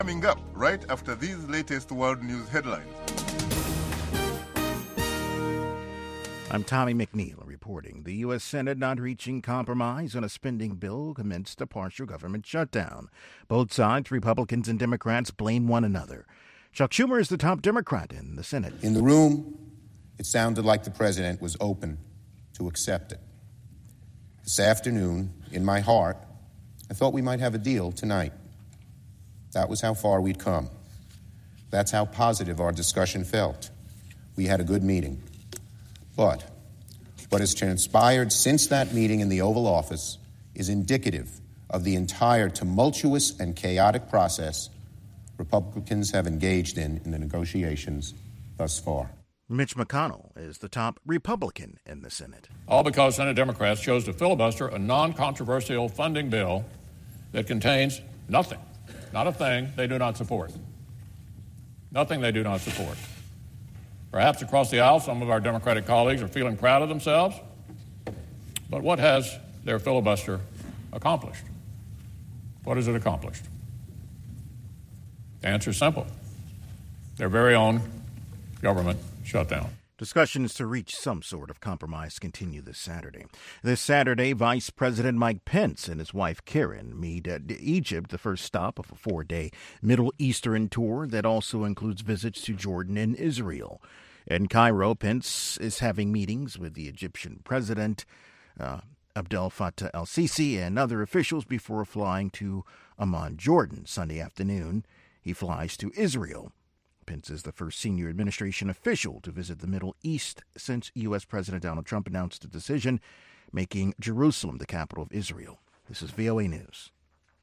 Coming up right after these latest world news headlines. I'm Tommy McNeil reporting. The U.S. Senate not reaching compromise on a spending bill amidst a partial government shutdown. Both sides, Republicans and Democrats, blame one another. Chuck Schumer is the top Democrat in the Senate. In the room, it sounded like the president was open to accept it. This afternoon, in my heart, I thought we might have a deal tonight. That was how far we'd come. That's how positive our discussion felt. We had a good meeting. But what has transpired since that meeting in the Oval Office is indicative of the entire tumultuous and chaotic process Republicans have engaged in the negotiations thus far. Mitch McConnell is the top Republican in the Senate. All because Senate Democrats chose to filibuster a non-controversial funding bill that contains nothing, not a thing they do not support. Nothing they do not support. Perhaps across the aisle, some of our Democratic colleagues are feeling proud of themselves. But what has their filibuster accomplished? What has it accomplished? The answer is simple. Their very own government shutdown. Discussions to reach some sort of compromise continue this Saturday. This Saturday, Vice President Mike Pence and his wife Karen meet at Egypt, the first stop of a 4-day Middle Eastern tour that also includes visits to Jordan and Israel. In Cairo, Pence is having meetings with the Egyptian president, Abdel Fattah el-Sisi, and other officials before flying to Amman, Jordan. Sunday afternoon, he flies to Israel. Pence is the first senior administration official to visit the Middle East since U.S. President Donald Trump announced a decision making Jerusalem the capital of Israel. This is VOA News.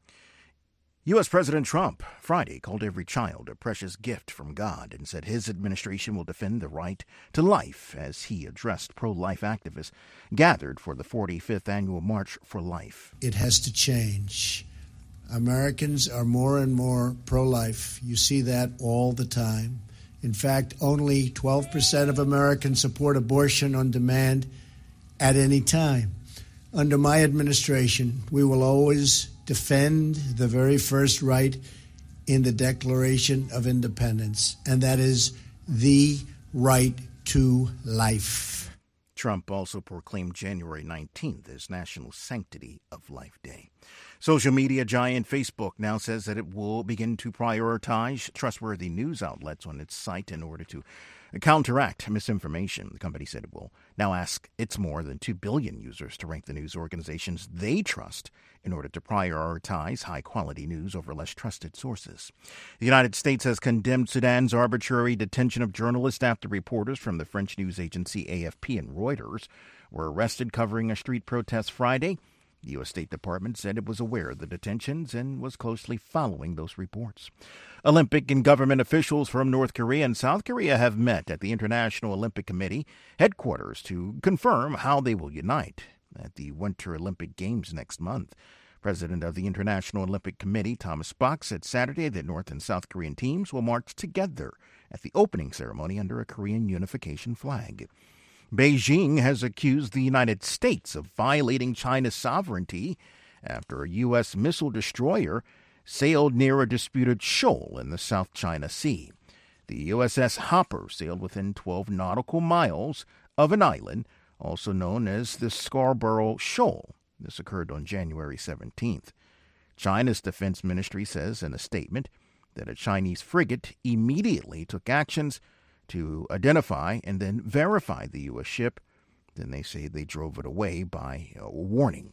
U.S. President Trump Friday called every child a precious gift from God and said his administration will defend the right to life as he addressed pro-life activists gathered for the 45th annual March for Life. It has to change. Americans are more and more pro-life. You see that all the time. In fact, only 12% of Americans support abortion on demand at any time. Under my administration, we will always defend the very first right in the Declaration of Independence, and that is the right to life. Trump also proclaimed January 19th as National Sanctity of Life Day. Social media giant Facebook now says that it will begin to prioritize trustworthy news outlets on its site in order to counteract misinformation. The company said it will now ask its more than 2 billion users to rank the news organizations they trust in order to prioritize high-quality news over less trusted sources. The United States has condemned Sudan's arbitrary detention of journalists after reporters from the French news agency AFP and Reuters were arrested covering a street protest Friday. The U.S. State Department said it was aware of the detentions and was closely following those reports. Olympic and government officials from North Korea and South Korea have met at the International Olympic Committee headquarters to confirm how they will unite at the Winter Olympic Games next month. President of the International Olympic Committee, Thomas Bach, said Saturday that North and South Korean teams will march together at the opening ceremony under a Korean unification flag. Beijing has accused the United States of violating China's sovereignty after a U.S. missile destroyer sailed near a disputed shoal in the South China Sea. The USS Hopper sailed within 12 nautical miles of an island, also known as the Scarborough Shoal. This occurred on January 17th. China's defense ministry says in a statement that a Chinese frigate immediately took actions to identify and then verify the U.S. ship. Then they say they drove it away by a warning.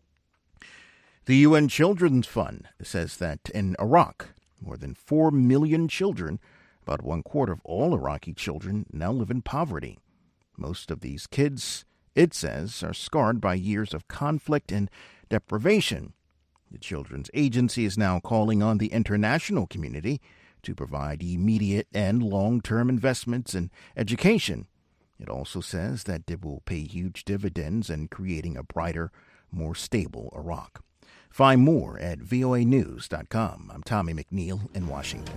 The UN Children's Fund says that in Iraq, more than 4 million children, about 1/4 of all Iraqi children, now live in poverty. Most of these kids, it says, are scarred by years of conflict and deprivation. The Children's Agency is now calling on the international community to provide immediate and long-term investments in education. It also says that it will pay huge dividends in creating a brighter, more stable Iraq. Find more at voanews.com. I'm Tommy McNeil in Washington.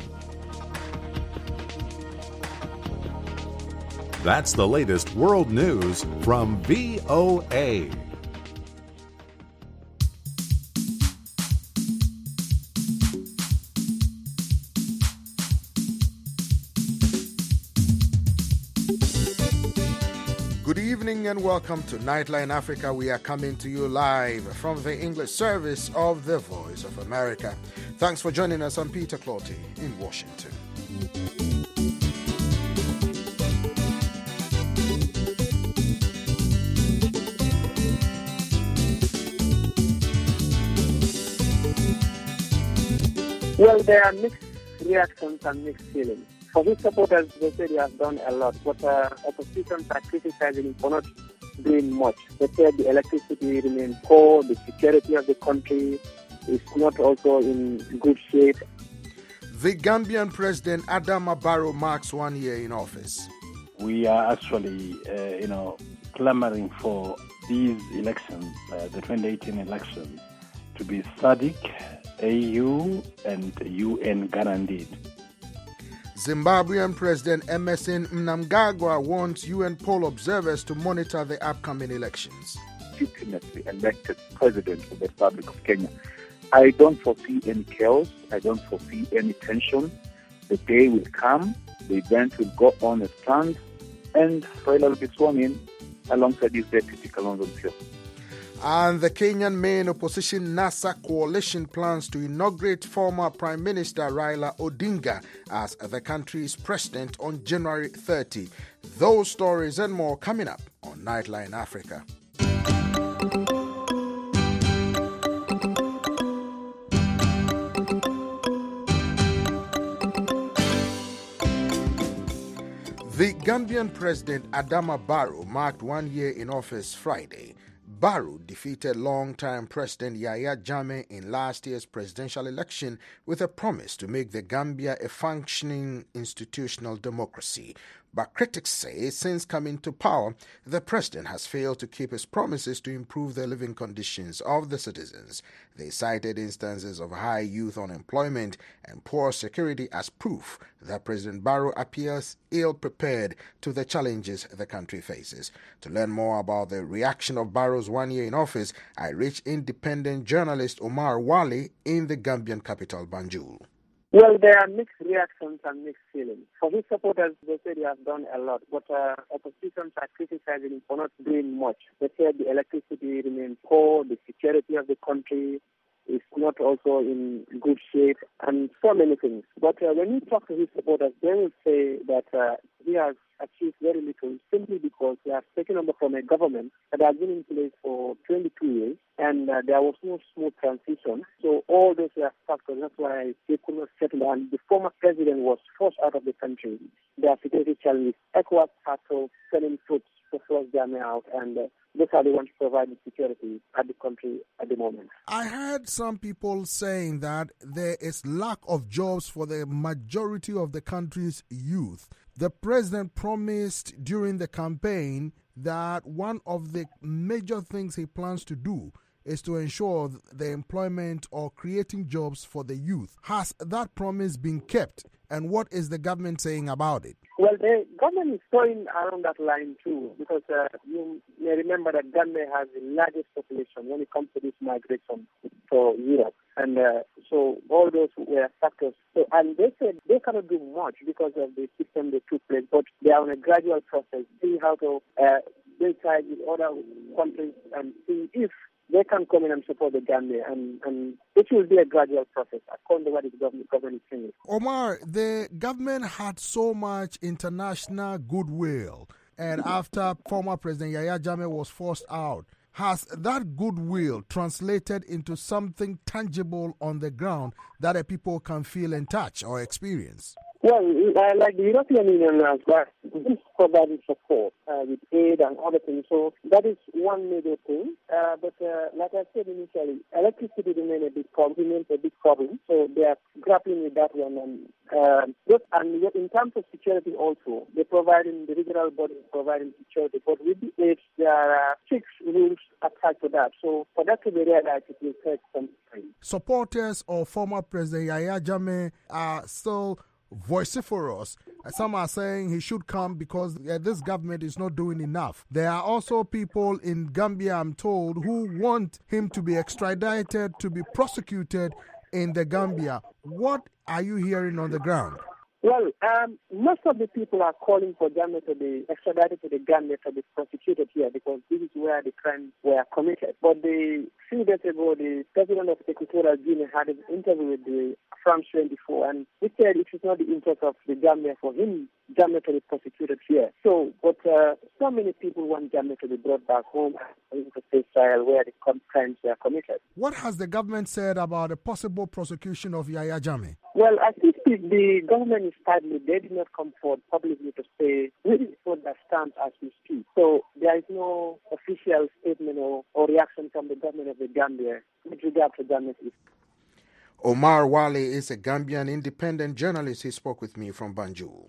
That's the latest world news from VOA. evening and welcome to Nightline Africa. We are coming to you live from the English service of the Voice of America. Thanks for joining us. I'm Peter Clotty in Washington. Well, there are mixed reactions and mixed feelings. For his supporters, they say they have done a lot, but opposition are criticizing him for not doing much. They said the electricity remains poor, the security of the country is not also in good shape. The Gambian President Adama Barrow marks 1 year in office. We are actually, clamoring for these elections, the 2018 elections, to be SADC, AU, and UN guaranteed. Zimbabwean President Emmerson Mnangagwa wants UN poll observers to monitor the upcoming elections. Legitimately elected president of the Republic of Kenya. I don't foresee any chaos. I don't foresee any tension. The day will come, the event will go on as planned, and Raila will be sworn in alongside his deputy Kalonzo Musyoka. And the Kenyan main opposition NASA coalition plans to inaugurate former Prime Minister Raila Odinga as the country's president on January 30. Those stories and more coming up on Nightline Africa. The Gambian President Adama Barrow marked 1 year in office Friday. Barrow defeated longtime President Yahya Jammeh in last year's presidential election with a promise to make the Gambia a functioning institutional democracy. But critics say since coming to power, the president has failed to keep his promises to improve the living conditions of the citizens. They cited instances of high youth unemployment and poor security as proof that President Barrow appears ill-prepared to the challenges the country faces. To learn more about the reaction of Barrow's 1 year in office, I reached independent journalist Omar Wali in the Gambian capital, Banjul. Well, there are mixed reactions and mixed feelings. For his supporters, they say they have done a lot, but opposition are criticizing him for not doing much. They said the electricity remains poor, the security of the country is not also in good shape, and so many things. But when you talk to his supporters, they will say that he has achieved very little simply because he has taken over from a government that has been in place for 22 years and there was no smooth transition. So all those were factors. That's why they could not settle down. The former president was forced out of the country. There are security challenges. ECOWAS had to send in troops to force them out, and those are the ones providing security at the country at the moment. I heard some people saying that there is lack of jobs for the majority of the country's youth. The president promised during the campaign that one of the major things he plans to do is to ensure the employment or creating jobs for the youth. Has that promise been kept? And what is the government saying about it? Well, the government is going around that line too, because you may remember that Gambia has the largest population when it comes to this migration to Europe. And so all those were factors. So, and they said they cannot do much because of the system they took place, but they are on a gradual process, see how to decide with other countries and see if they can come in and support the Gambia, and it will be a gradual process according to what the government is saying. Omar, the government had so much international goodwill, and after former President Yahya Jammeh was forced out, has that goodwill translated into something tangible on the ground that people can feel and touch or experience? Well, like the European Union has provided support with aid and other things. So that is one major thing. But like I said initially, electricity remains a big problem. So they are grappling with that one. And in terms of security also, they're providing, the regional body is providing security. But with the aid, there are 6 rules attached to that. So for that to be realized, it will take some time. Supporters of former President Yahya Jammeh are still vociferous. Some are saying he should come because this government is not doing enough. There are also people in Gambia, I'm told, who want him to be extradited, to be prosecuted in the Gambia. What are you hearing on the ground? Well, most of the people are calling for Jammeh to be extradited to the Gambia to be prosecuted here because this is where the crimes were committed. But a few days ago, the president of Equatorial Guinea had an interview with the France 24, and he said it is not the interest of the Gambia for him, Jammeh, to be prosecuted here. So many people want Jammeh to be brought back home into Israel where the crimes were committed. What has the government said about a possible prosecution of Yahya Jammeh? Well, I think the government is sadly, they did not come forward publicly to say we will put their stance as we speak. So there is no official statement or reaction from the government of the Gambia with regard to Jammeh's issue. Omar Wale is a Gambian independent journalist. He spoke with me from Banjul.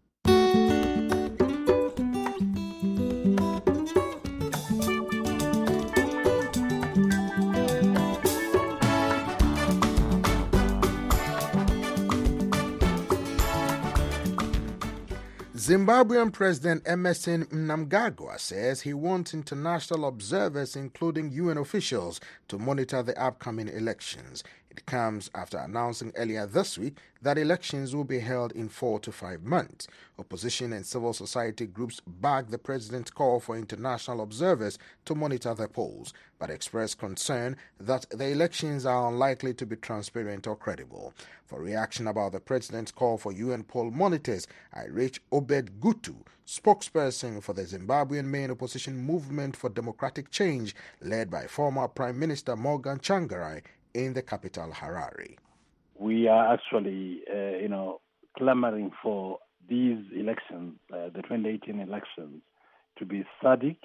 Zimbabwean President Emmerson Mnangagwa says he wants international observers, including UN officials, to monitor the upcoming elections. It comes after announcing earlier this week that elections will be held in 4 to 5 months. Opposition and civil society groups backed the president's call for international observers to monitor the polls, but expressed concern that the elections are unlikely to be transparent or credible. For reaction about the president's call for UN poll monitors, I reached Obed Gutu, spokesperson for the Zimbabwean main opposition movement for democratic change, led by former Prime Minister Morgan Tsvangirai, in the capital, Harare. We are actually, clamoring for these elections, the 2018 elections, to be SADC,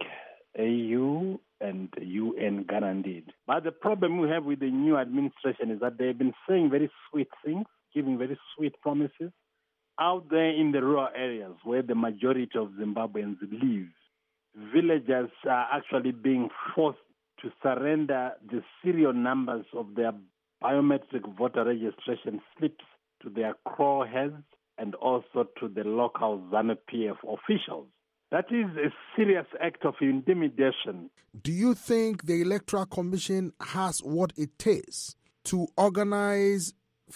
AU, and UN guaranteed. But the problem we have with the new administration is that they've been saying very sweet things, giving very sweet promises. Out there in the rural areas where the majority of Zimbabweans live, villagers are actually being forced to surrender the serial numbers of their biometric voter registration slips to their crow heads and also to the local ZANU-PF officials. That is a serious act of intimidation. Do you think the Electoral Commission has what it takes to organize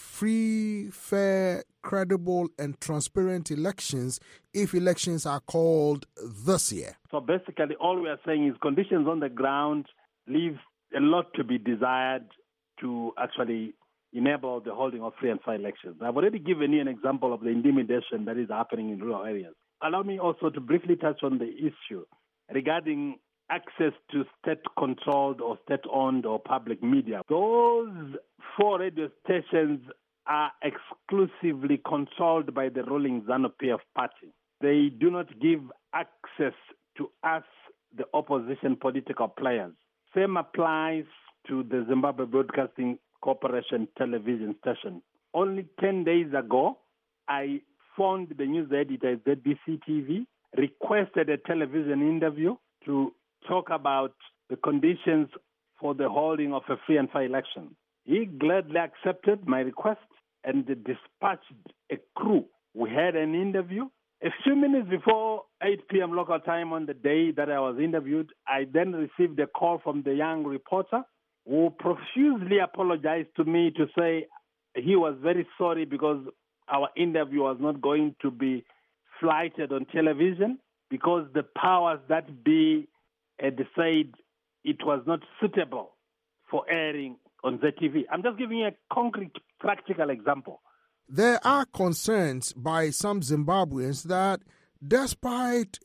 free, fair, credible, and transparent elections if elections are called this year? So basically, all we are saying is conditions on the ground leave a lot to be desired to actually enable the holding of free and fair elections. I've already given you an example of the intimidation that is happening in rural areas. Allow me also to briefly touch on the issue regarding access to state-controlled or state-owned or public media. Those 4 radio stations are exclusively controlled by the ruling ZANU-PF party. They do not give access to us, the opposition political players. Same applies to the Zimbabwe Broadcasting Corporation television station. Only 10 days ago, I phoned the news editor at ZBC TV, requested a television interview to talk about the conditions for the holding of a free and fair election. He gladly accepted my request and dispatched a crew. We had an interview. A few minutes before 8 p.m. local time on the day that I was interviewed, I then received a call from the young reporter who profusely apologized to me to say he was very sorry because our interview was not going to be flighted on television because the powers that be had said it was not suitable for airing on ZTV. I'm just giving you a concrete, practical example. There are concerns by some Zimbabweans that despite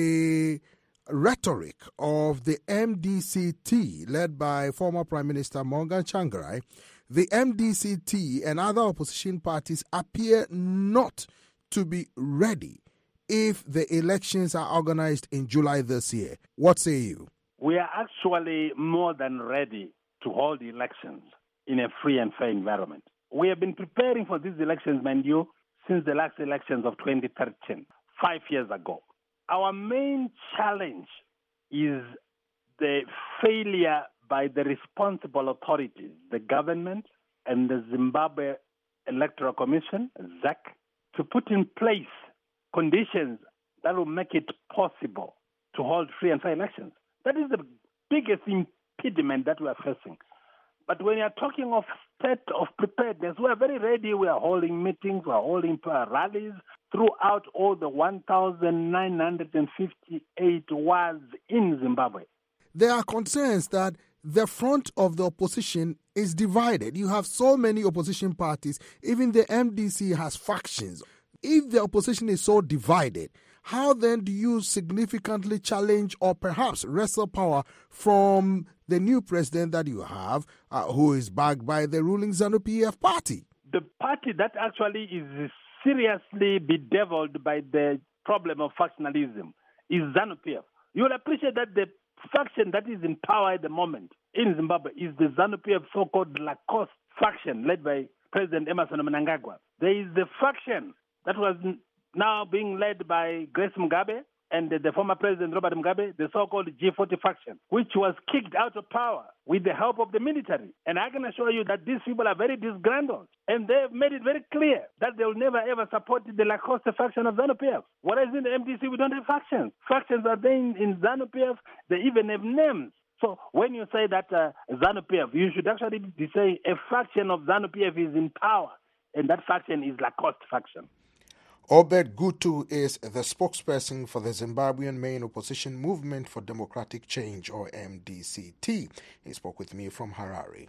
the rhetoric of the MDCT, led by former Prime Minister Morgan Tsvangirai, the MDCT and other opposition parties appear not to be ready if the elections are organized in July this year. What say you? We are actually more than ready to hold elections in a free and fair environment. We have been preparing for these elections, mind you, since the last elections of 2013, 5 years ago. Our main challenge is the failure by the responsible authorities, the government and the Zimbabwe Electoral Commission, ZEC, to put in place conditions that will make it possible to hold free and fair elections. That is the biggest impediment that we are facing. But when you're talking of state of preparedness, we are very ready. We are holding meetings, we are holding rallies throughout all the 1,958 wards in Zimbabwe. There are concerns that the front of the opposition is divided. You have so many opposition parties. Even the MDC has factions. If the opposition is so divided, how then do you significantly challenge or perhaps wrestle power from the new president that you have, who is backed by the ruling ZANU-PF party? The party that actually is seriously bedeviled by the problem of factionalism is ZANU-PF. You will appreciate that the faction that is in power at the moment in Zimbabwe is the ZANU-PF so-called Lacoste faction led by President Emmerson Mnangagwa. There is the faction that was now being led by Grace Mugabe and the former President Robert Mugabe, the so-called G40 faction, which was kicked out of power with the help of the military. And I can assure you that these people are very disgruntled. And they've made it very clear that they will never ever support the Lacoste faction of ZANU-PF. Whereas in the MDC, we don't have factions. Factions are there in ZANU-PF. They even have names. So when you say that ZANU-PF, you should actually say a faction of ZANU-PF is in power, and that faction is Lacoste faction. Obed Gutu is the spokesperson for the Zimbabwean Main Opposition Movement for Democratic Change, or MDCT. He spoke with me from Harare.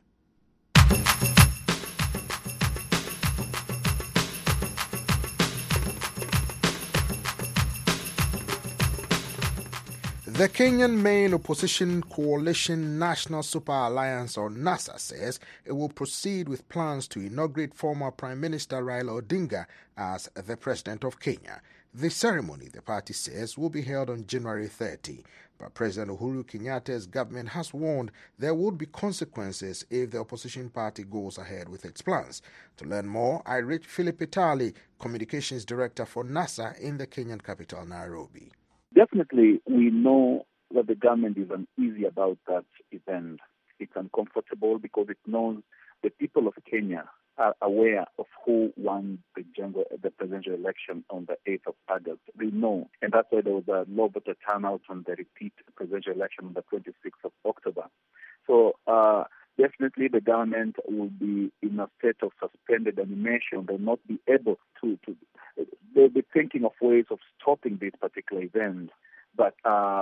The Kenyan Main Opposition Coalition National Super Alliance, or NASA, says it will proceed with plans to inaugurate former Prime Minister Raila Odinga as the President of Kenya. The ceremony, the party says, will be held on January 30. But President Uhuru Kenyatta's government has warned there would be consequences if the opposition party goes ahead with its plans. To learn more, I reached Philip Itali, Communications Director for NASA in the Kenyan capital, Nairobi. Definitely, we know that the government is uneasy about that event. It's uncomfortable because it knows the people of Kenya are aware of who won the presidential election on the 8th of August. They know, and that's why there was a low voter turnout on the repeat presidential election on the 26th of October. So definitely the government will be in a state of suspended animation. They'll not be able to they'll be thinking of ways of stopping this particular event. But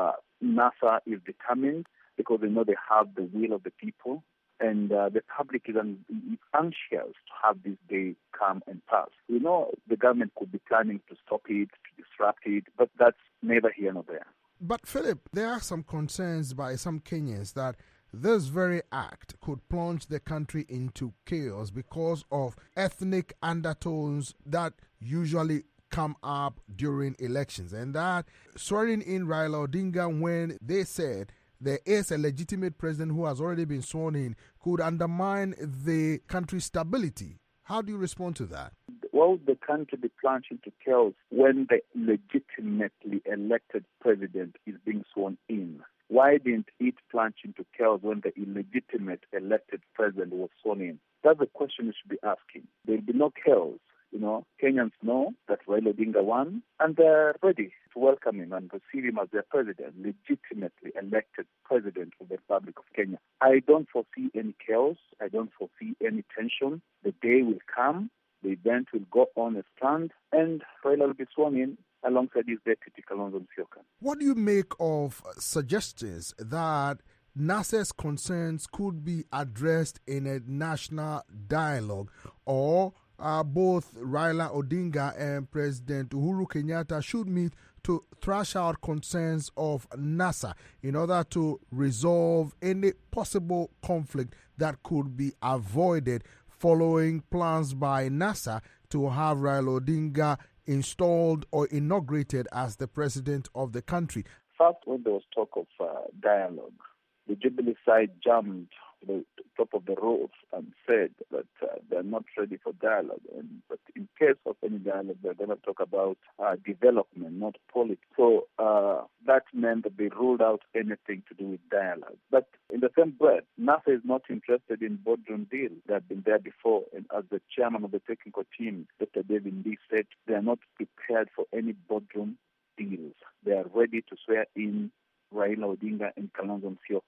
NASA is determined because they know they have the will of the people, and the public is anxious to have this day come and pass. We know the government could be planning to stop it, to disrupt it, but that's neither here nor there. But Philip, there are some concerns by some Kenyans that this very act could plunge the country into chaos because of ethnic undertones that usually come up during elections, and that swearing in Raila Odinga when they said there is a legitimate president who has already been sworn in could undermine the country's stability. How do you respond to that? Well, the country be plunged into chaos when the legitimately elected president is being sworn in. Why didn't it plunge into chaos when the illegitimate elected president was sworn in? That's the question you should be asking. There will be no chaos. You know, Kenyans know that Raila Odinga won, and they're ready to welcome him and receive him as their president, legitimately elected president of the Republic of Kenya. I don't foresee any chaos. I don't foresee any tension. The day will come, the event will go on as planned, and Raila will be sworn in alongside his deputy, Kalonzo Musyoka. What do you make of suggestions that NASA's concerns could be addressed in a national dialogue, or both Raila Odinga and President Uhuru Kenyatta should meet to thrash out concerns of NASA in order to resolve any possible conflict that could be avoided following plans by NASA to have Raila Odinga installed or inaugurated as the president of the country? First, when there was talk of dialogue, the Jubilee side jumped to the top of the roof and said that they're not ready for dialogue. But in case of any dialogue, they're going to talk about development, not politics. So that meant that they ruled out anything to do with dialogue. But in the same breath, NASA is not interested in boardroom deals. They have been there before. And as the chairman of the technical team, Dr. David Ndii, said, they are not prepared for any boardroom deals. They are ready to swear in Raila Odinga and Kalonzo Musyoka.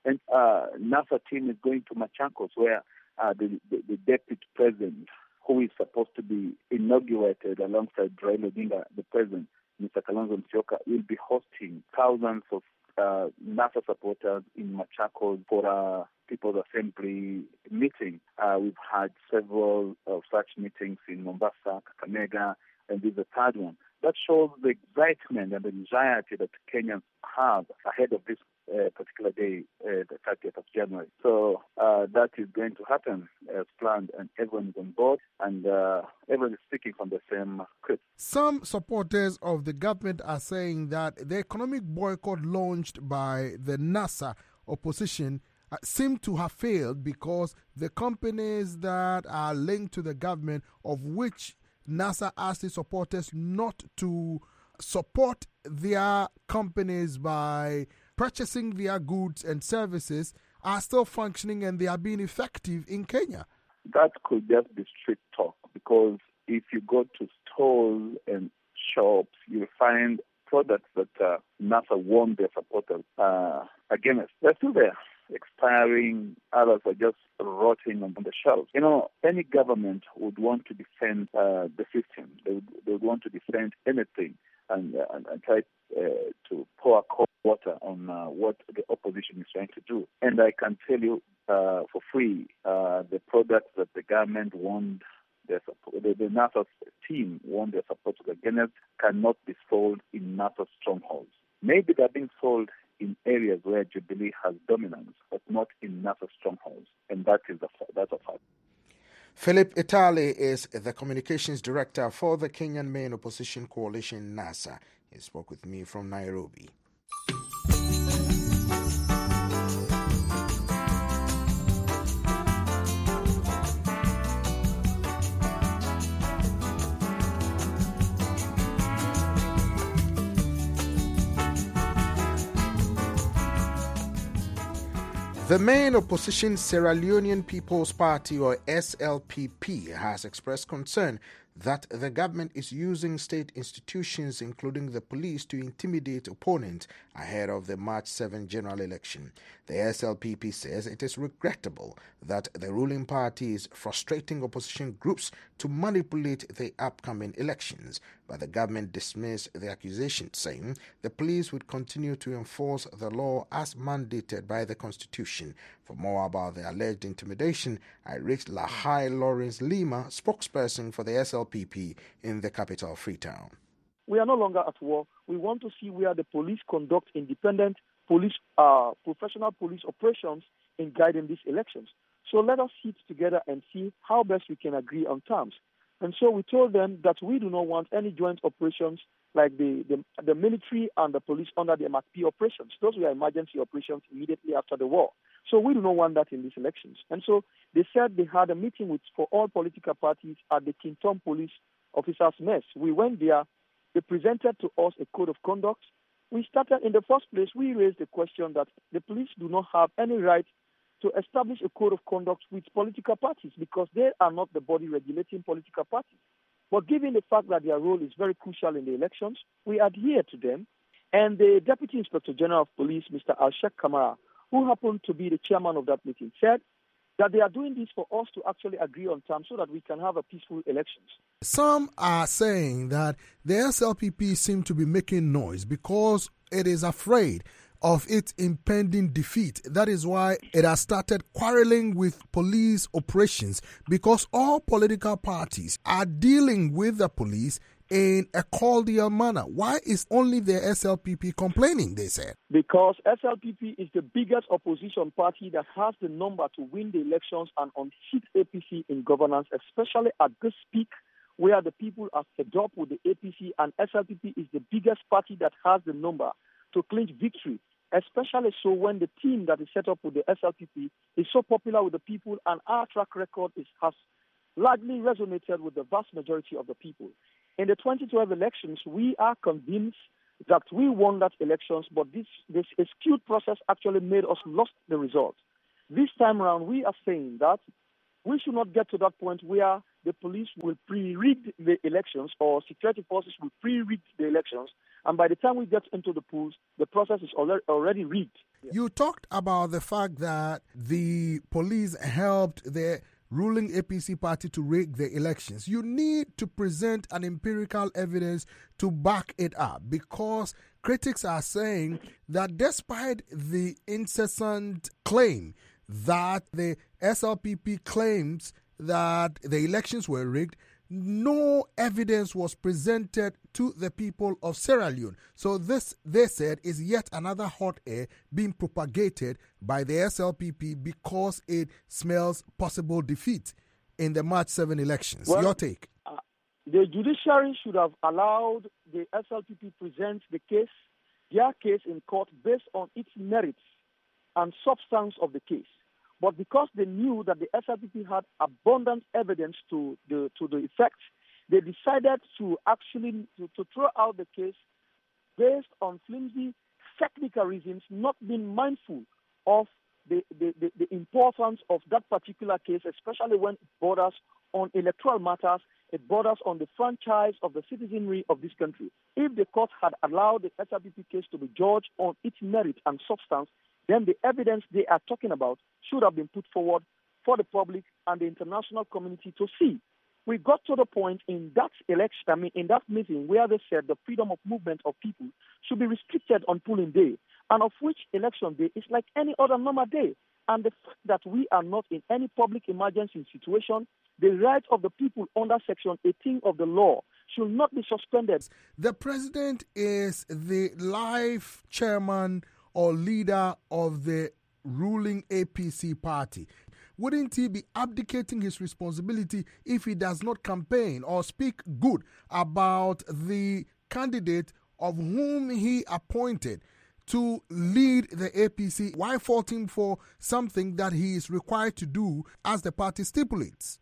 And NASA team is going to Machakos, where the deputy president, who is supposed to be inaugurated alongside Raila Odinga, the president, Mr. Kalonzo Musyoka, will be hosting thousands of NASA supporters in Machakos for a People's Assembly meeting. We've had several of such meetings in Mombasa, Kakamega, and this is the third one. That shows the excitement and the anxiety that Kenyans have ahead of this particular day, the 30th of January. So that is going to happen as planned, and everyone is on board, and everyone is speaking from the same script. Some supporters of the government are saying that the economic boycott launched by the NASA opposition seem to have failed because the companies that are linked to the government, of which NASA asked its supporters not to support their companies by purchasing their goods and services, are still functioning and they are being effective in Kenya. That could just be street talk, because if you go to stores and shops, you'll find products that NASA warned their supporters against. They're still there, expiring. Others are just rotting on the shelves. You know, any government would want to defend the system. They would want to defend anything and try to pour cold water on what the opposition is trying to do. And I can tell you for free, the products that the government warned the NASA team warned their supporters against cannot be sold in NASA strongholds. Maybe they're being sold in areas where Jubilee has dominance, but not in NASA strongholds. And that's a fact. Philip Itali is the communications director for the Kenyan main opposition coalition, NASA. He spoke with me from Nairobi. The main opposition Sierra Leonean People's Party, or SLPP, has expressed concern that the government is using state institutions, including the police, to intimidate opponents ahead of the March 7 general election. The SLPP says it is regrettable that the ruling party is frustrating opposition groups to manipulate the upcoming elections, but the government dismissed the accusation, saying the police would continue to enforce the law as mandated by the Constitution. For more about the alleged intimidation, I reached Lahai Lawrence Lima, spokesperson for the SLPP in the capital, Freetown. We are no longer at war. We want to see where the police conduct independent police, professional police operations in guiding these elections. So let us sit together and see how best we can agree on terms. And so we told them that we do not want any joint operations like the military and the police under the MACP operations. Those were emergency operations immediately after the war. So we do not want that in these elections. And so they said they had a meeting for all political parties at the Kintom Police Officers' Mess. We went there. They presented to us a code of conduct. We started, in the first place, we raised the question that the police do not have any right to establish a code of conduct with political parties because they are not the body regulating political parties. But given the fact that their role is very crucial in the elections, we adhere to them. And the Deputy Inspector General of Police, Mr. Alshek Kamara, who happened to be the chairman of that meeting, said that they are doing this for us to actually agree on terms so that we can have a peaceful elections. Some are saying that the SLPP seem to be making noise because it is afraid of its impending defeat. That is why it has started quarreling with police operations, because all political parties are dealing with the police in a cordial manner. Why is only the SLPP complaining, they said? Because SLPP is the biggest opposition party that has the number to win the elections and unseat APC in governance, especially at this peak where the people are fed up with the APC, and SLPP is the biggest party that has the number to clinch victory, especially so when the team that is set up with the SLPP is so popular with the people, and our track record has largely resonated with the vast majority of the people. In the 2012 elections, we are convinced that we won that elections, but this skewed process actually made us lost the results. This time around, we are saying that we should not get to that point where the police will pre-rig the elections, or security forces will pre-rig the elections, and by the time we get into the polls, the process is already rigged. You talked about the fact that the police helped the ruling APC party to rig the elections. You need to present an empirical evidence to back it up, because critics are saying that despite the incessant claim that the SLPP claims that the elections were rigged, no evidence was presented to the people of Sierra Leone. So this, they said, is yet another hot air being propagated by the SLPP because it smells possible defeat in the March 7 elections. Your take? The judiciary should have allowed the SLPP present their case in court based on its merits and substance of the case. But because they knew that the SLPP had abundant evidence to the effect, they decided to actually to throw out the case based on flimsy technical reasons, not being mindful of the importance of that particular case, especially when it borders on electoral matters, it borders on the franchise of the citizenry of this country. If the court had allowed the SLPP case to be judged on its merit and substance, then the evidence they are talking about should have been put forward for the public and the international community to see. We got to the point in that election, in that meeting, where they said the freedom of movement of people should be restricted on polling day, and of which election day is like any other normal day. And the fact that we are not in any public emergency situation, the right of the people under Section 18 of the law should not be suspended. The president is the life chairman or leader of the ruling APC party. Wouldn't he be abdicating his responsibility if he does not campaign or speak good about the candidate of whom he appointed to lead the APC? Why fault him for something that he is required to do as the party stipulates?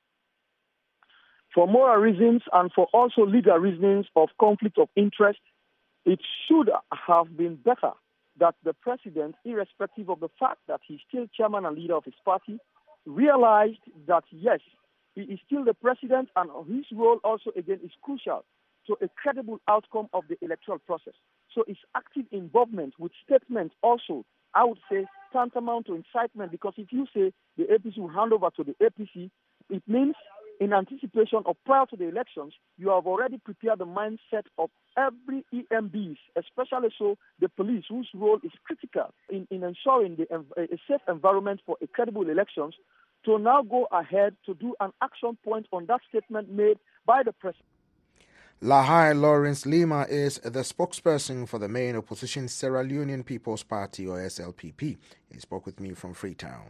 For moral reasons and for also legal reasons of conflict of interest, it should have been better that the president, irrespective of the fact that he's still chairman and leader of his party, realized that, yes, he is still the president, and his role also, again, is crucial to a credible outcome of the electoral process. So his active involvement with statements also, I would say, tantamount to incitement, because if you say the APC will hand over to the APC, it means in anticipation or prior to the elections, you have already prepared the mindset of every EMBs, especially so the police, whose role is critical in ensuring a safe environment for a credible elections, to now go ahead to do an action point on that statement made by the president. Lahai Lawrence Lima is the spokesperson for the main opposition Sierra Leonean People's Party, or SLPP. He spoke with me from Freetown.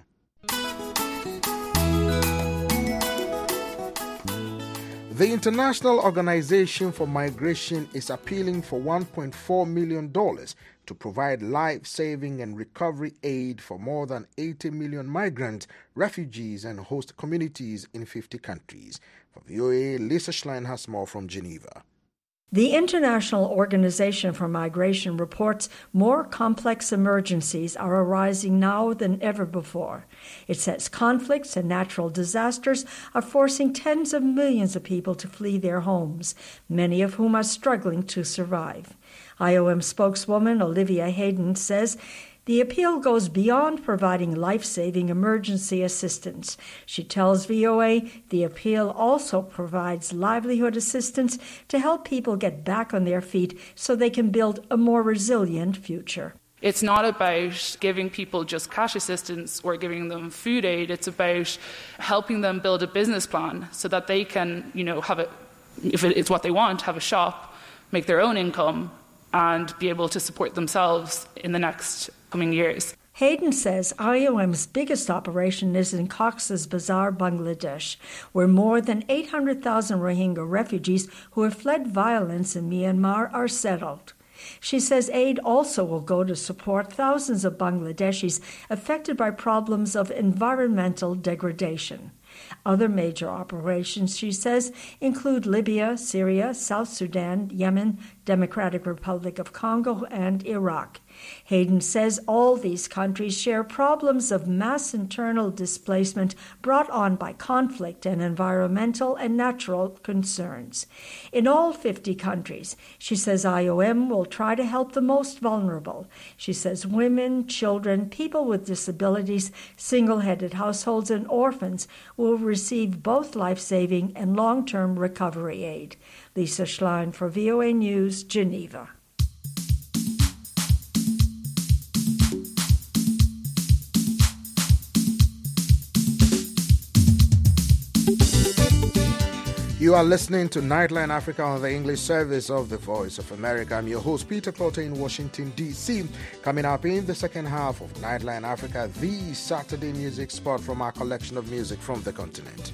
The International Organization for Migration is appealing for $1.4 million to provide life-saving and recovery aid for more than 80 million migrants, refugees, and host communities in 50 countries. For VOA, Lisa Schlein has more from Geneva. The International Organization for Migration reports more complex emergencies are arising now than ever before. It says conflicts and natural disasters are forcing tens of millions of people to flee their homes, many of whom are struggling to survive. IOM spokeswoman Olivia Hayden says the appeal goes beyond providing life-saving emergency assistance. She tells VOA the appeal also provides livelihood assistance to help people get back on their feet so they can build a more resilient future. It's not about giving people just cash assistance or giving them food aid. It's about helping them build a business plan so that they can, have a, if it's what they want, have a shop, make their own income, and be able to support themselves in the next coming years. Hayden says IOM's biggest operation is in Cox's Bazar, Bangladesh, where more than 800,000 Rohingya refugees who have fled violence in Myanmar are settled. She says aid also will go to support thousands of Bangladeshis affected by problems of environmental degradation. Other major operations, she says, include Libya, Syria, South Sudan, Yemen, Democratic Republic of Congo, and Iraq. Hayden says all these countries share problems of mass internal displacement brought on by conflict and environmental and natural concerns. In all 50 countries, she says IOM will try to help the most vulnerable. She says women, children, people with disabilities, single-headed households, and orphans will receive both life-saving and long-term recovery aid. Lisa Schlein for VOA News, Geneva. You are listening to Nightline Africa on the English service of the Voice of America. I'm your host, Peter Clotter in Washington, D.C. Coming up in the second half of Nightline Africa, the Saturday music spot from our collection of music from the continent.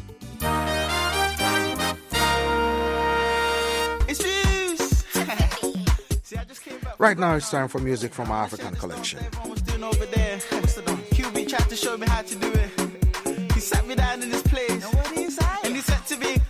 Right now, it's time for music from our African collection. QB tried to show me how to do it. He sat me down in this place, and he said to me,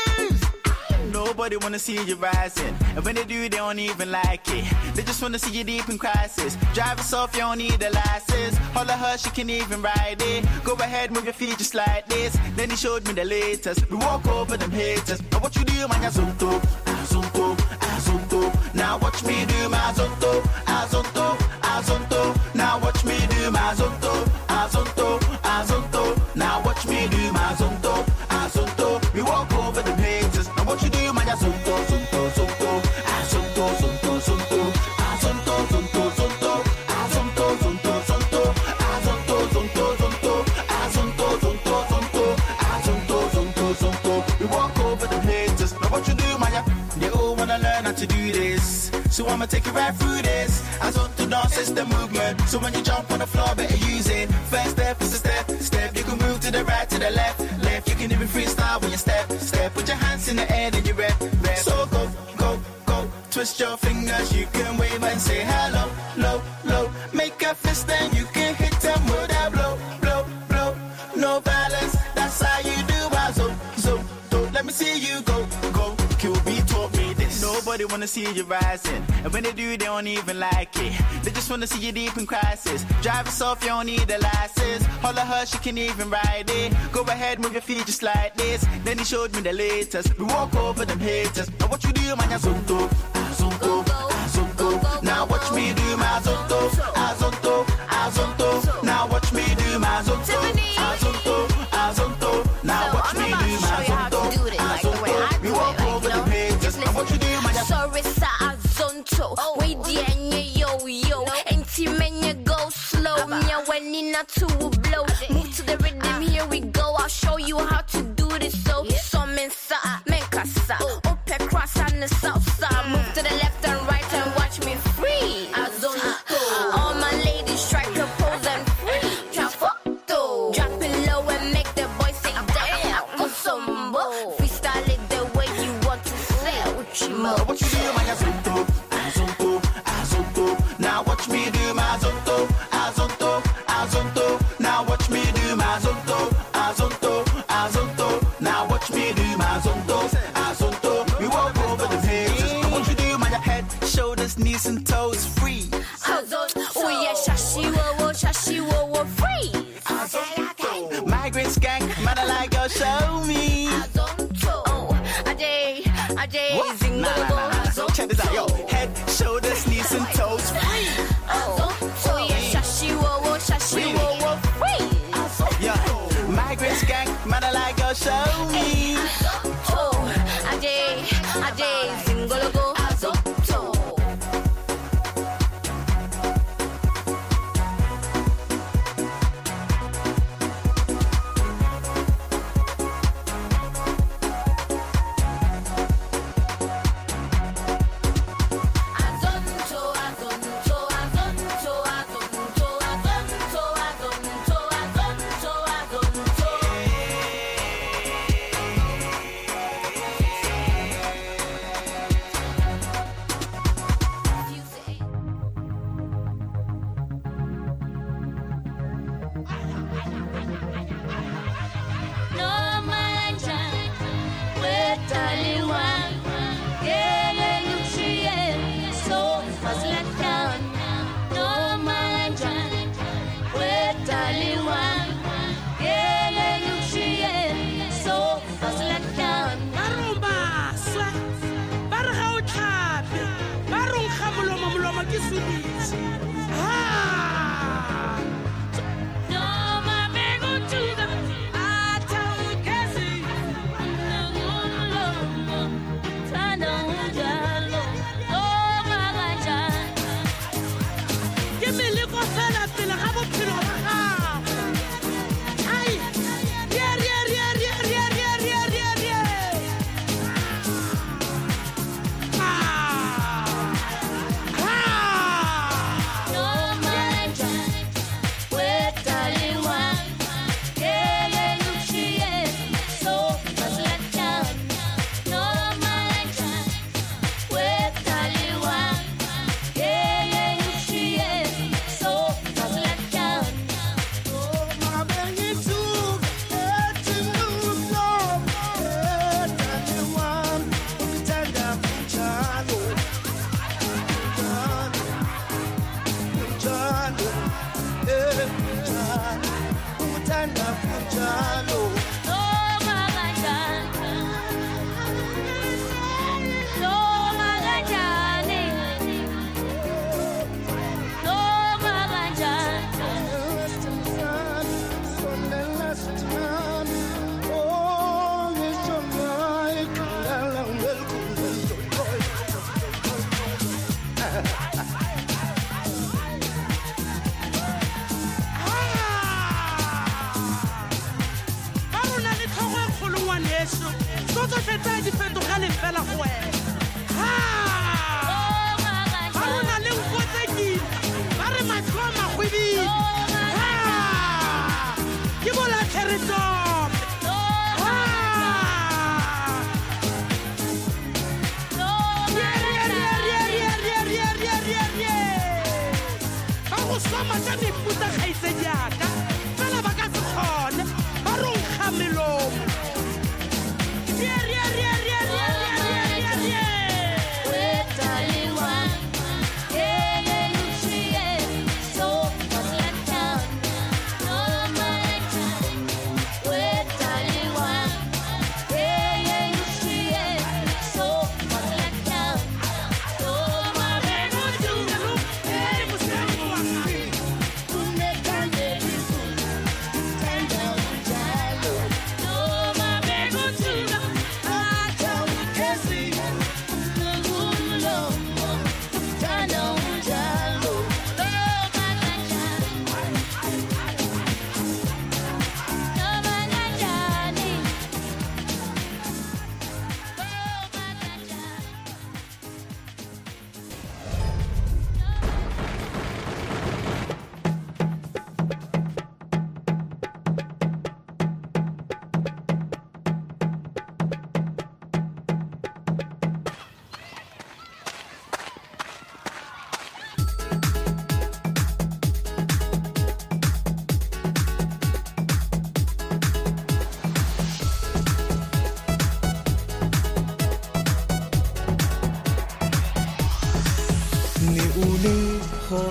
nobody wanna see you rising, and when they do, they don't even like it. They just wanna see you deep in crisis. Drive us off, you don't need a license. Holler her, she can even ride it. Go ahead, move your feet just like this. Then he showed me the latest. We walk over them haters. Now what you do, man? Azonto, azonto, azonto. Now watch me do my azonto, azonto, azonto. Now watch me do my azonto, azonto, azonto. Now watch me do my azonto, azonto. We walk over them haters. Now what you do? Azonto, zonto, zonto, azonto, zonto, zonto, azonto, zonto, zonto, azonto, zonto, zonto, azonto, zonto, zonto, azonto, zonto, zonto, azonto, zonto, zonto. We walk over the haters. Now what you do, Maya? They all wanna learn how to do this, so I'ma take you right through this. Azonto dance is the movement, so when you jump on the floor, better use it. First step is a step, step. You can move to the right, to the left, left. You can even freestyle when you step, step. Put your hands in the air, then you rep. So go, go, go, twist your fingers, you can wave and say hello, low, low. Make a fist and you can hit them with that blow, blow, blow. No balance, that's how you do. So, let me see you go, go. QB taught me this. Nobody wanna see you rising, and when they do, they don't even like it. They just wanna see you deep in crisis. Drive us off, you don't need a license. Holler her, she can even ride it. Go ahead, move your feet just like this. Then he showed me the latest. We walk over them haters. Now what you do, man? Azonto, azonto, azonto. Now watch me do my azonto, azonto, azonto. Now watch me do my azonto, azonto, azonto. Now watch me do my azonto, azonto. We walk over them haters. Now what you do, man? Sorry, sa azonto. Wait, yo, yo. Empty men, you go slow. Me, when in a two blow. Move to the rhythm, here we go. I'll show you how to do this. So, some mensa, menkasa. Open cross on the south side. Move to the left and right and watch me free. Azonto. All my ladies try to pose and free. Trafoto. Drop it low and make the boys say damn. Akosombo. Freestyle it the way you want to say. Uchimo. What you do, man? Azonto, azonto, azonto. Now watch me do my azonto, azonto, azonto. Now watch me do my azonto, azonto, azonto. Now watch me do my azonto, azonto. We walk over the haters. What you do, man? Head, shoulders, knees and toes free. Azonto. Oh yeah, shashi wo, free. Azonto. Migrant skank, man, I like go show me. Azonto. Oh, Ajay, zingo. Check this out, yo. Head, shoulders, knees and toes free. Oh yeah, shashi wo, free. Yeah, migrant skank, man, I like go show me. Oh, Ajay, zingologo. Azonto.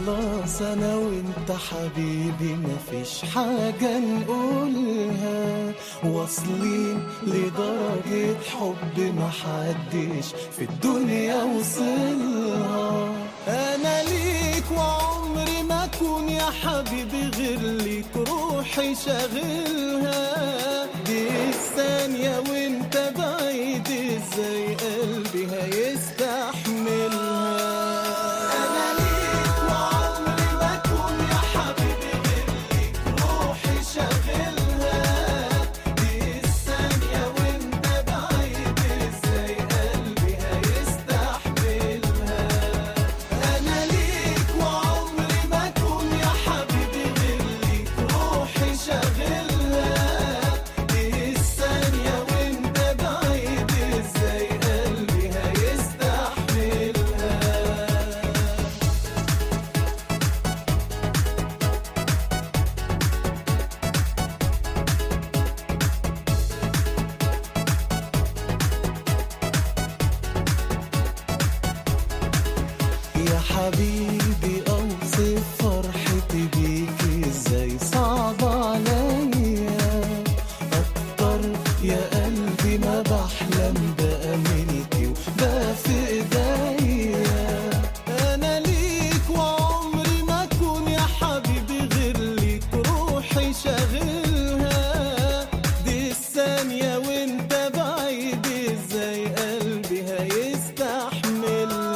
خلاص أنا وإنت حبيبي مفيش حاجة نقولها، واصلين لدرجة حب محدش في الدنيا وصلها. أنا ليك وعمري ما أكون يا حبيبي غير ليك، روحي شاغلها دي الثانية وإنت بعيد إزاي قلبي هيستحملها. حبيبي أوصف فرحتي بيك إزاي، صعب عليا أكتر يا قلبي ما بحلم بأمنيتي وبقى في إيديا. أنا ليك وعمري ما أكون يا حبيبي غير ليك، روحي شاغلها دي الثانية وإنت بعيد إزاي قلبي هيستحملها.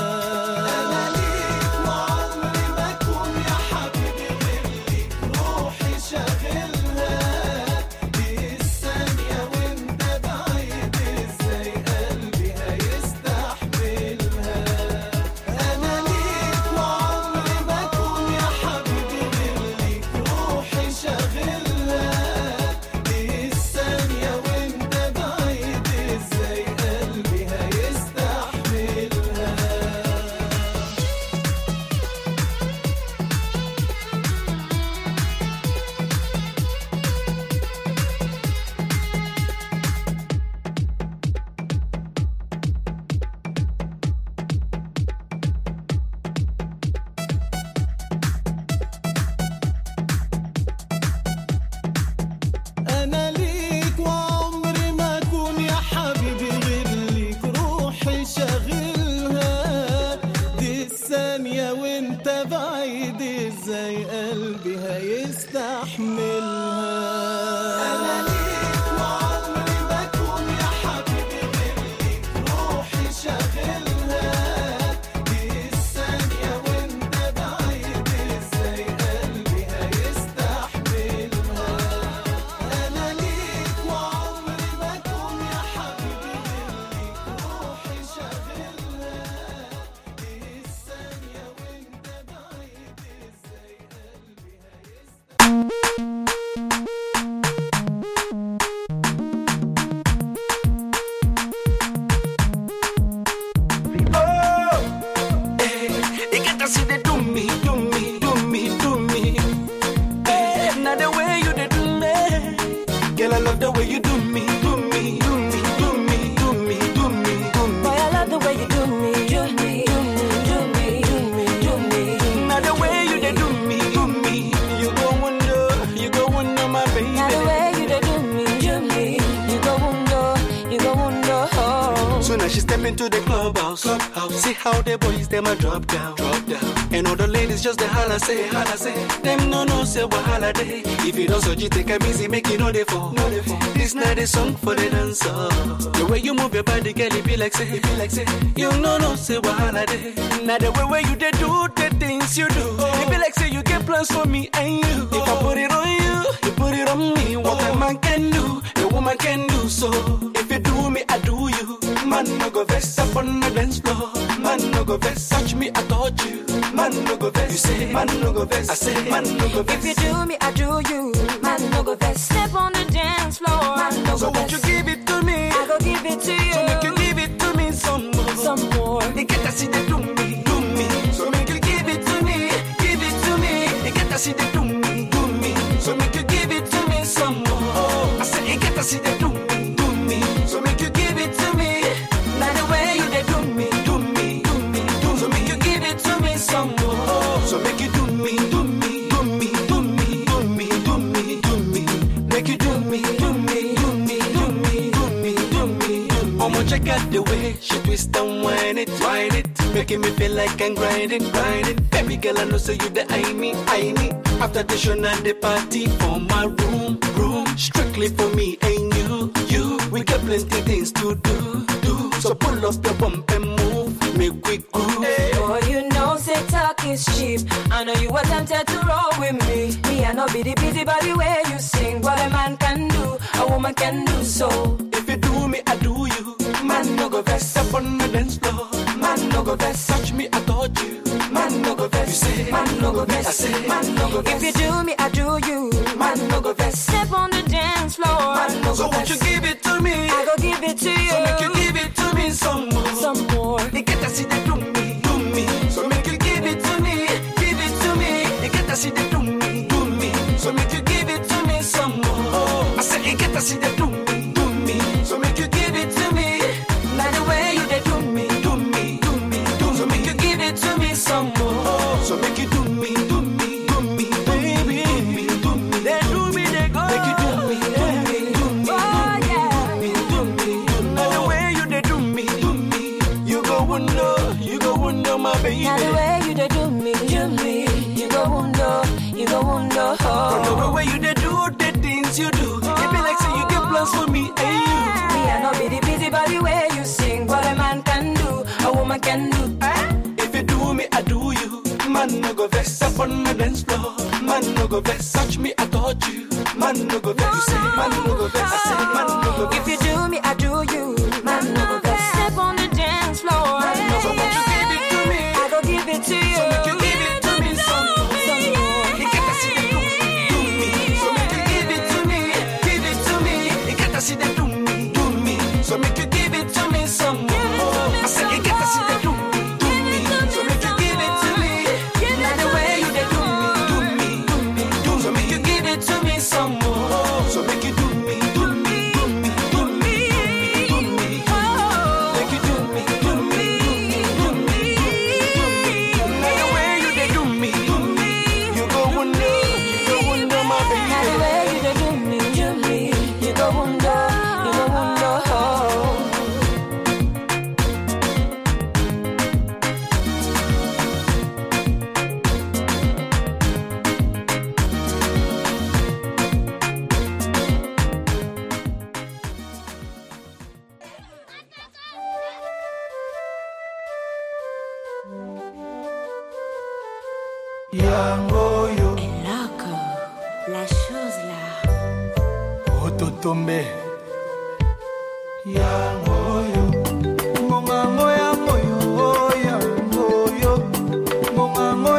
To the clubhouse. See how the boys them a drop down. And all the ladies just the holla say. Them no say what holiday. If you don't so you take a easy, make it no they fall. This night is song for the dancer. The way you move your body, girl, it be like say. You no say what holiday. Now the way you they do the things you do. It be like say you get plans for me and you. If I put it on you, you put it on me. What a man can do, a woman can do so. If you do me, I do you. Man no go vex up on the dance floor. Man no go vex, touch me, I touch you. Man no go vex, you say. Man no go vex, I say. Man no go vex. If you do me, I do you. Man no go vex, step on the dance floor. Man no so go won't vex. you give it to me? I go give it to you. So make you give it to me some more. You get to see the do me. So make you give it to me. You get to see the do me. So make you give it to me some more. I say you get to see the do me. So make you give it to me. Now the way you they do me. So make you give it to me some more. So twist and whine it, making me feel like I'm grinding. Baby girl, I know so you the I me. After the show and the party for my room, strictly for me and you. We got plenty things to do. So pull up your bump and move, make we groove. Boy, you know say talk is cheap. I know you were tempted to roll with me. Me, I know be the busy body where you sing. What a man can do, a woman can do so. If you do me, I do you. Man, no go vest up on the dance floor. Man, no go vest, touch me, I told you. Man, no go vest, you say. Man, no go vest, I say. Man, no go vest. If you do me, I do you. Man, no go vest. Step on the dance floor. Man, no go so won't you give it to me? I go give it to you. So make you give it to me some more. You get to see they do me. So make you give it to me. You get to see they do me. So make you give it to me some more. I said you get to see they do me. So make you give it to me. Like the way you they do me. So make you give it to me some more. So make you do me. Baby, do me. They do me, they go. Make you do me. Like the way you they do me. You go wonder, my baby. Now the way you they do me. You go wonder. From the way you they do the things you do. It be like say you get plans for me and you. Me, I know be the busy body where you sing. What a man can do, a woman can do. If you do me, I do you. Man, no go vex up on the dance floor. Man, no go vex, touch me, I taught you. Man, no go vex, you say. Man, no go vex, I say. Man, no go vex. If you do me, I do you. Man, no go vex. Step on the dance floor. So won't you give it to me? I go give it to you. So make you give it to me some more. You get to see they do me. So make you give it to me. You get to see they do me. So make you give it to me some more. I said you get to see they do me. So make you give it to me. Like the way you they do me. So make you give it to me some more. So make you do me. Make you do me. Like the way you they do me. You go wonder, my baby. Now the way you they do me. You go wonder. Yangoyo. El loco, la chose là. Ototombe. Yangoyo. Mongango yangoyo. Mongango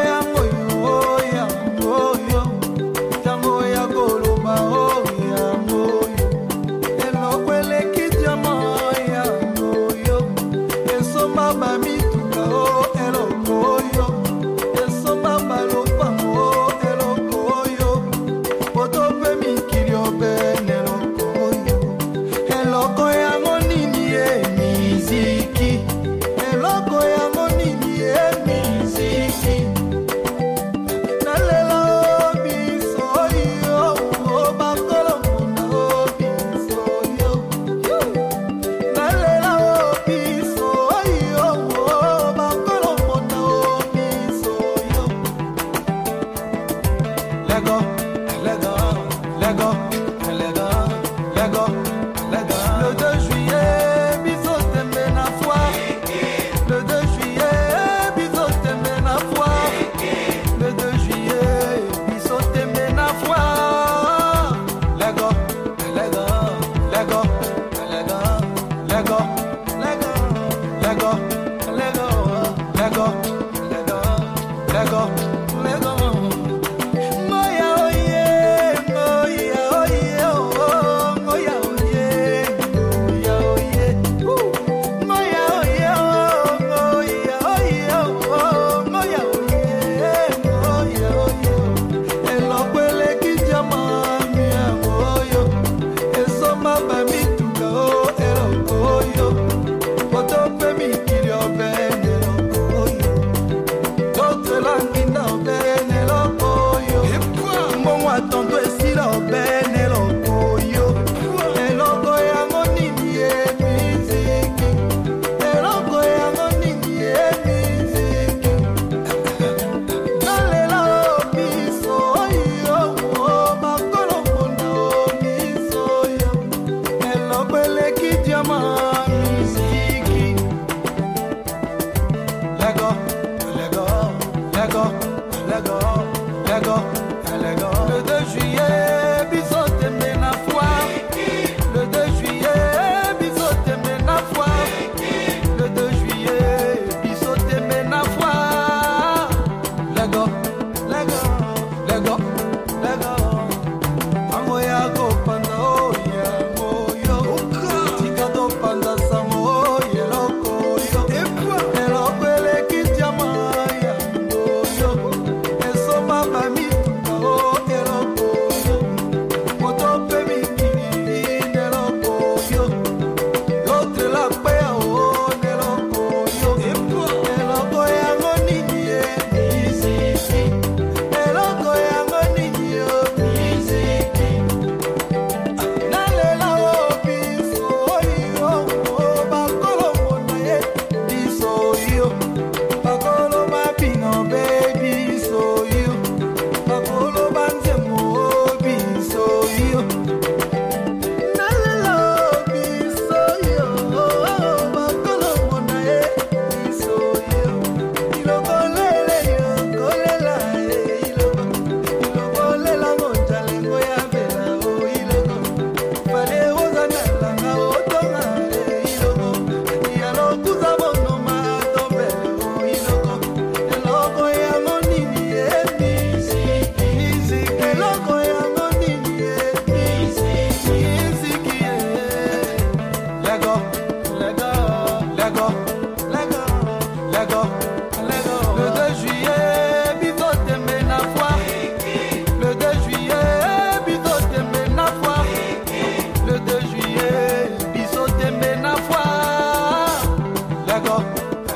yangoyo. Tango ya goloba yangoyo. Eloko elekitiama yangoyo. Esoma bamituka elokoyo. Esoma balopango elokoyo. Otope mikilio bene elokoyo. Eloko yango nini miziki. Eloko yango nini miziki. Nalela biso yo. Bakolo muna biso yo. Nalela biso yo.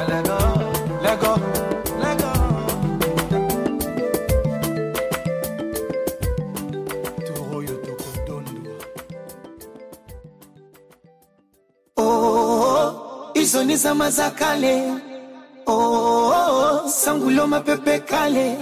Hizo ni zama za kale. Sangulo mapepe kale.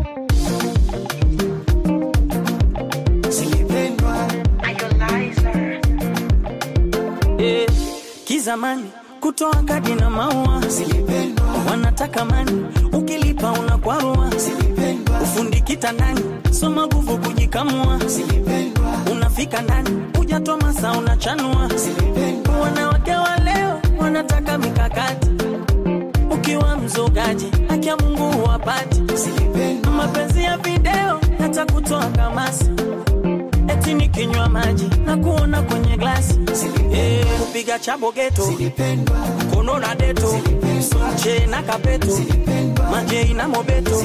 Kizamani kutoa kadi na maua wanataka mani, ukilipa unakwarua. Ufundi kitandani, soma nguvu kujikamua. Unafika ndani, hujatoa masaa unachanua. Wanawake wa leo wanataka mikakati, ukiwa mzogaji haki ya Mungu huwapati. Mapenzi ya video hata kutoa kamasi, eti nikinywa maji na kuona kwenye glasi. Kupiga chabo geto, kono na deto, che na kapeto, maje na mobeto.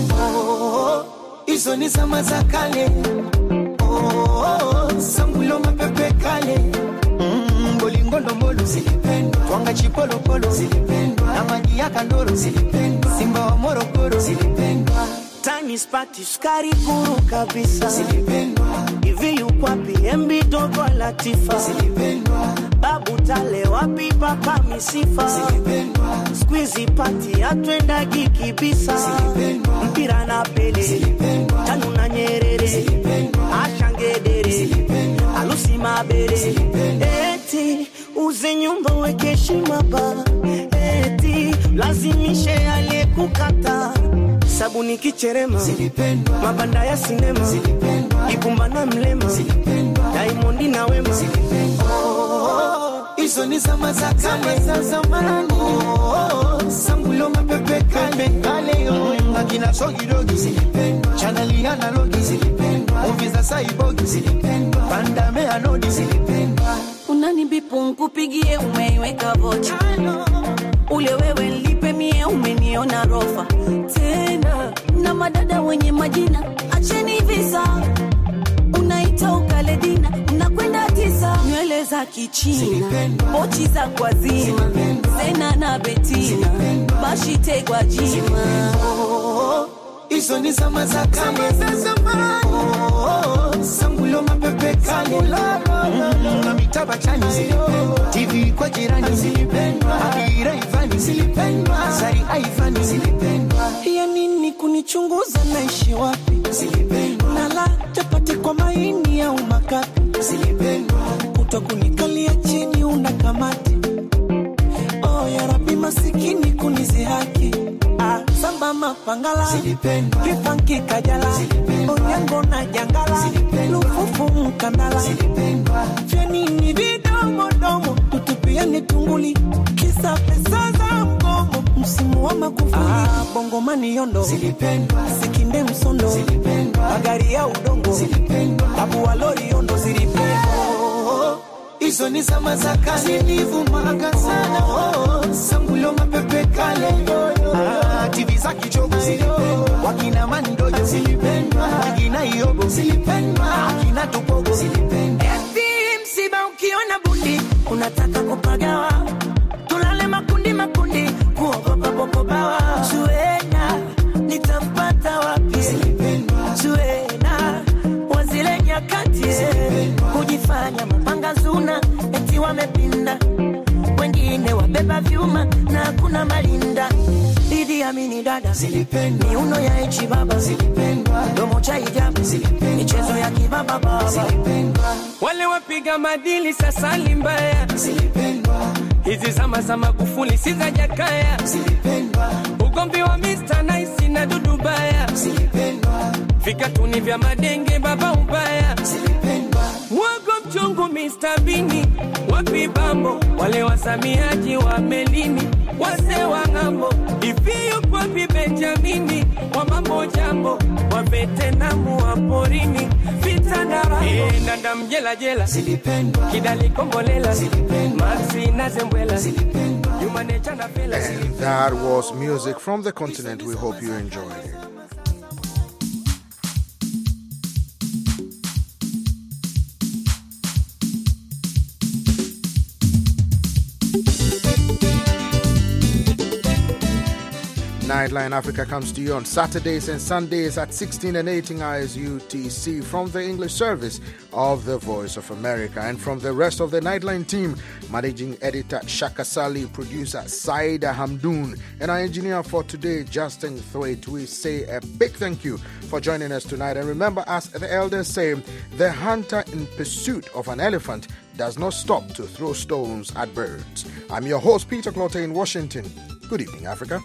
Hizo ni zama za kale. Sangulo mapepe kale. Bolingo ndombolo zilipendwa, twanga chipolo polo zilipendwa, na maji ya kandoro zilipendwa, Simba wa Morogoro zilipendwa. Tani spati sukari kuru kabisa zilipendwa. Hivi yuko wapi MB Dogo Latifa zilipendwa. Babu Tale wapi Papa Misifa zilipendwa. Squeezy party atwenda gikibisa zilipendwa. Mpira na Pele zilipendwa. Tanu na Nyerere zilipendwa. Ashangedere zilipendwa. Alusi Mabere zilipendwa. Eti uze nyumba weke heshima ba, eti lazimishe aliyekukata. Sabuni kicherema zilipendwa. Mabanda ya sinema zilipendwa. Ipumba na Mlema zilipendwa. Diamond na Wema zilipendwa. Hizo ni zama za kale za zamani. Sangulo mapepe kale kale. Akina Sogidogi zilipendwa. Chaneli analogi zilipendwa. Movie za Saibogi zilipendwa. Pandame anodi zilipendwa. Unanibipu nkupigie umeiweka vocha. Ule wewe lipe mie umeniona rofa. Tena na madada wenye majina acheni visa. Unaita ukaledina unakwenda tisa. Nywele za kichina pochi za kwa zima. Zena na Betina bashite kwa jima. Hizo ni zama za kale za zamani. Sangulo mapepe kale. Na mitaba chani zilipendwa. TV kwa jirani zilipendwa. Akira Ivani zilipendwa. Zari Ivani zilipendwa. Ya nini kunichunguza naishi wapi zilipendwa. Nala chapati kwa maini au makapi zilipendwa. Kutokunikalia chini unakamati. Oh ya Rabbi masikini kunizihaki. Samba mapangala zilipendwa. Kifanki kajala Onyango na jangala Lufufu mkandala zilipendwa. Fyenini vidomo domo Tutupiani tunguli Kisa pesa za mgomo Msimu wa makufuli Bongo mani yondo zilipendwa. Sikinde msondo zilipendwa. Magari ya udongo zilipendwa. Abu wa lori yondo zilipendwa. Hizo ni zama za kale. Zilivumaga sana. Sangulo mapepe kale. TV za kichogo zilipendwa. Wakina Mandojo zilipendwa. Wakina Iyobo zilipendwa. Wakina Tupogo zilipendwa. Eti msiba ukiona bundi unataka kupagawa. Tulale makundi makundi kuogopa popo bawa. Zuena nitampata wapi zilipendwa. Zuena wazile nyakati kujifanya mapanga zuna eti wamepinda. Wengine wabeba vyuma na kuna malinda. Didi amini dada zilipendwa. Miuno ya echi baba zilipendwa. Domo cha hijabu zilipendwa. Michezo ya kibaba baba zilipendwa. Wale wapiga madili sasa limbaya zilipendwa. Hizi zama za Magufuli si za Jakaya zilipendwa. Ugombi wa Mr. Nice na Dudu Baya zilipendwa. Vikatuni vya madenge baba ubaya zilipendwa. Mwago mchungu Mr. Bini wapi bambo. Wale wasamiaji wa melini wase wa ngambo. Ifiyo kwa Benjamini wa mambo jambo. Wa Vetenamu wa porini vita ndara. Nanda mjela jela zilipendwa. Kidali kombolela zilipendwa. Maxi na Zembwela zilipendwa. Yumanecha na Fela. And that was music from the continent. We hope you enjoyed it. Nightline Africa comes to you on Saturdays and Sundays at 16 and 18 hours UTC from the English service of the Voice of America. And from the rest of the Nightline team, Managing Editor Shaka Sali, producer Saida Hamdoun, and our engineer for today, Justin Thwaite, we say a big thank you for joining us tonight. And remember, as the elders say, the hunter in pursuit of an elephant does not stop to throw stones at birds. I'm your host, Peter Clottey in Washington. Good evening, Africa.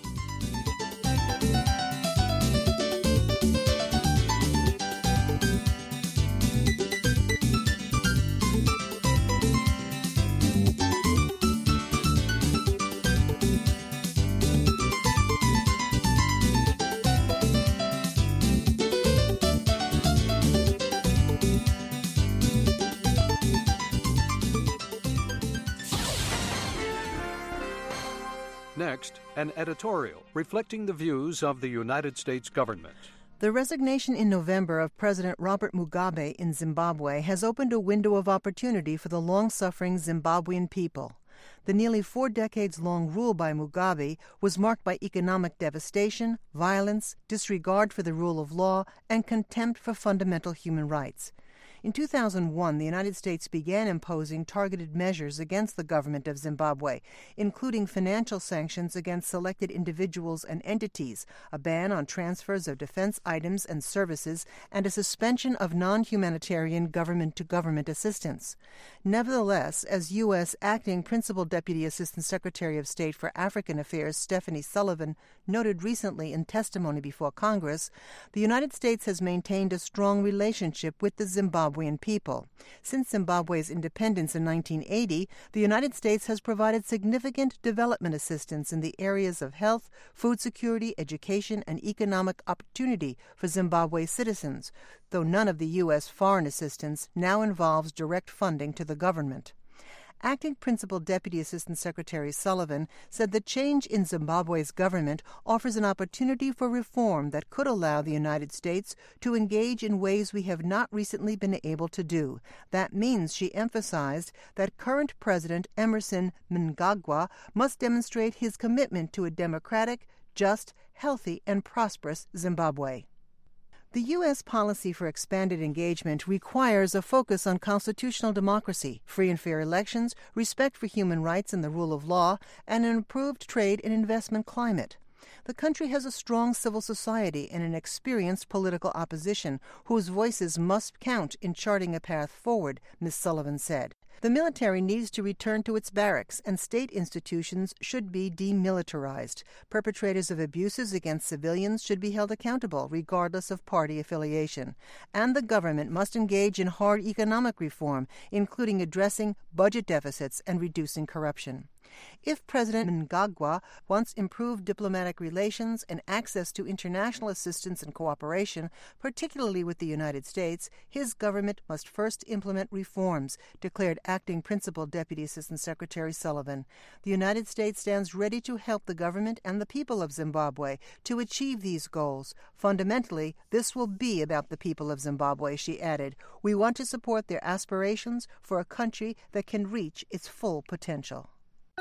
Next, an editorial reflecting the views of the United States government. The resignation in November of President Robert Mugabe in Zimbabwe has opened a window of opportunity for the long-suffering Zimbabwean people. The nearly 4 decades-long rule by Mugabe was marked by economic devastation, violence, disregard for the rule of law, and contempt for fundamental human rights. In 2001, the United States began imposing targeted measures against the government of Zimbabwe, including financial sanctions against selected individuals and entities, a ban on transfers of defense items and services, and a suspension of non-humanitarian government-to-government assistance. Nevertheless, as U.S. Acting Principal Deputy Assistant Secretary of State for African Affairs Stephanie Sullivan noted recently in testimony before Congress, the United States has maintained a strong relationship with the Zimbabwean people. Since Zimbabwe's independence in 1980, the United States has provided significant development assistance in the areas of health, food security, education, and economic opportunity for Zimbabwe citizens, though none of the U.S. foreign assistance now involves direct funding to the government. Acting Principal Deputy Assistant Secretary Sullivan said the change in Zimbabwe's government offers an opportunity for reform that could allow the United States to engage in ways we have not recently been able to do. That means, she emphasized, that current President Emmerson Mnangagwa must demonstrate his commitment to a democratic, just, healthy, and prosperous Zimbabwe. The U.S. policy for expanded engagement requires a focus on constitutional democracy, free and fair elections, respect for human rights and the rule of law, and an improved trade and investment climate. The country has a strong civil society and an experienced political opposition whose voices must count in charting a path forward, Ms. Sullivan said. The military needs to return to its barracks, and state institutions should be demilitarized. Perpetrators of abuses against civilians should be held accountable, regardless of party affiliation. And the government must engage in hard economic reform, including addressing budget deficits and reducing corruption. If President Mnangagwa wants improved diplomatic relations and access to international assistance and cooperation, particularly with the United States, his government must first implement reforms, declared Acting Principal Deputy Assistant Secretary Sullivan. The United States stands ready to help the government and the people of Zimbabwe to achieve these goals. Fundamentally, this will be about the people of Zimbabwe, she added. We want to support their aspirations for a country that can reach its full potential.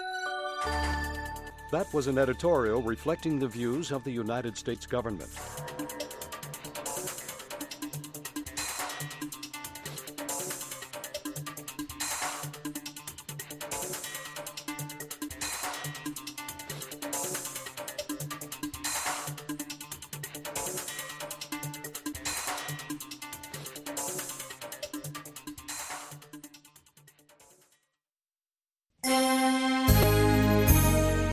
That was an editorial reflecting the views of the United States government.